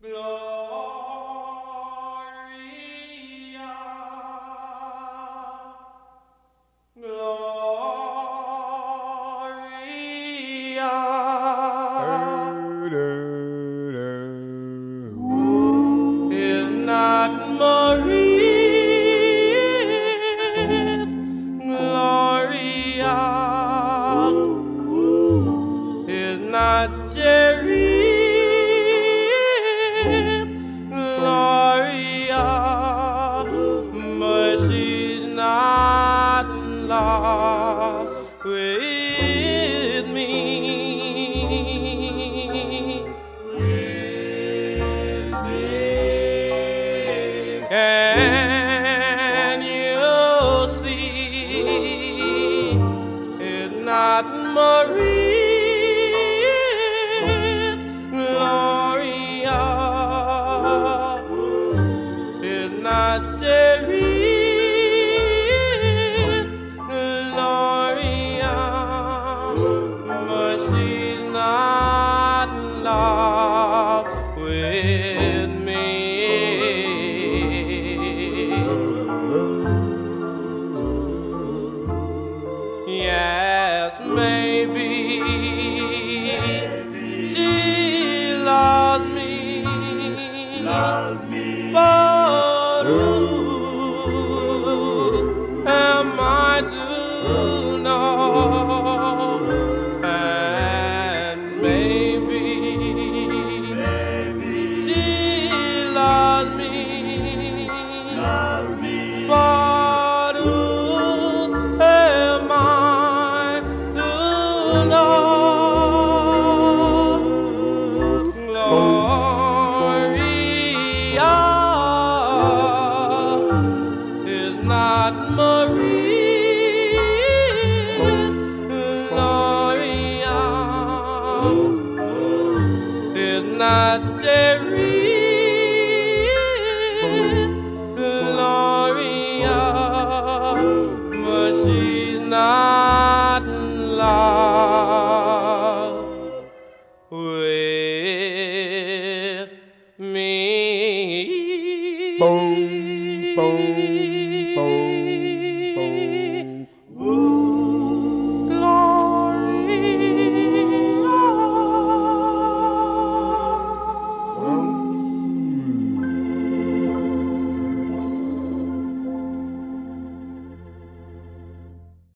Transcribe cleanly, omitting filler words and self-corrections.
Is not Maria, Gloria, is not Jerry, Gloria, but she's not in love with me. Can you see it's not Maria, Gloria, it's not Jerry, Gloria, but she's not in love with me. Yes, maybe she loves me, but who am I to know? And maybe she loves me, but who am I to know? Gloria is not Maria, Gloria is not Jerry.